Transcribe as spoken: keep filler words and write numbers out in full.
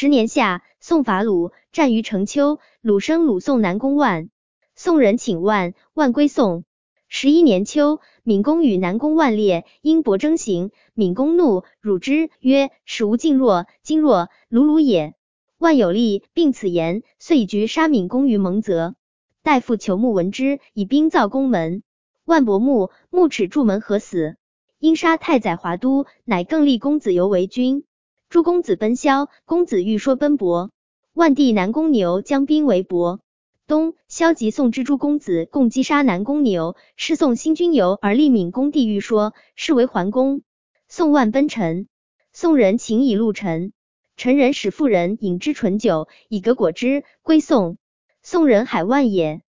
十年夏，宋伐鲁，战于城丘，鲁生鲁宋南宫万。宋人请万，万归宋。十一年秋，闵公与南宫万列，因伯争行，闵公怒，辱之，曰：使吾敬若，今若，鲁鲁也。万有力，并此言，遂以局杀闵公于蒙泽。大夫求穆闻之，以兵造宫门。万伯穆，穆齿筑门何死。因杀太宰华都，乃更立公子游为君。诸公子奔萧，公子欲说奔伯。万帝南宫牛将兵围伯。冬，萧及宋之诸公子共击杀南宫牛，是宋新君游而立闵公帝欲说，是为桓公。宋万奔陈。宋人请以陆陈。陈人使妇人饮之醇酒，以革果汁，归宋。宋人海万也。